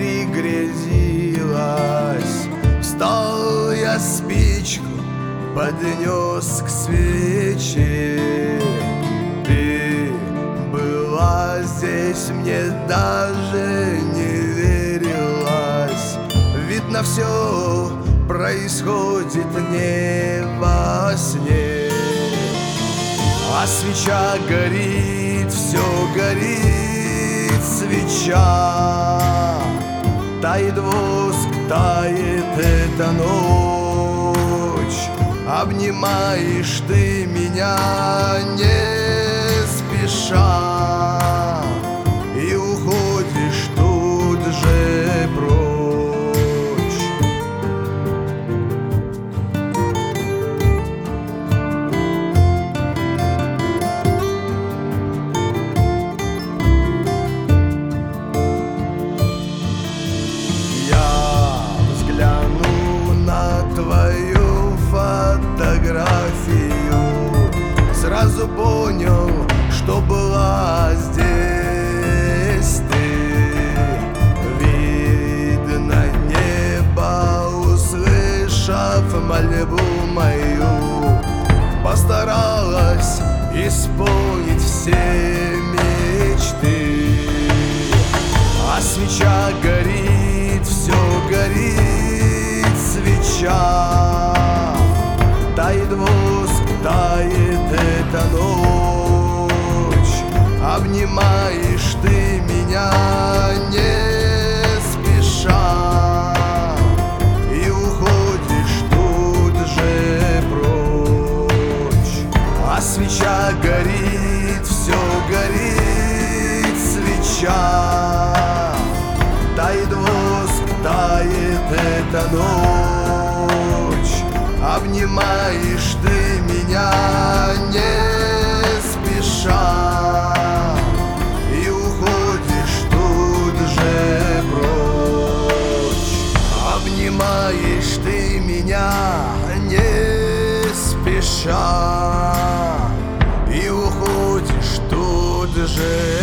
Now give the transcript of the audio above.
пригрезилась. Встал я, спичку поднес к свече. Ты была здесь, мне даже не верилось. Видно, все происходит не во сне. А свеча горит, все горит свеча. Тает воск, тает эта ночь. Обнимаешь ты меня не спеша и уходишь тут же прочь. Я взгляну на твою фотографию, сразу понял, что была здесь ты. Видно небо, услышав мольбу мою, постаралась исполнить все мечты. А свеча горит, все горит свеча. Тает воск, тает эта ночь. Обнимаешь ты меня не спеша и уходишь тут же прочь. А свеча горит, все горит свеча. Тает воск, тает эта ночь. Обнимаешь ты меня не спеша и уходишь тут же прочь. Обнимаешь ты меня не спеша и уходишь тут же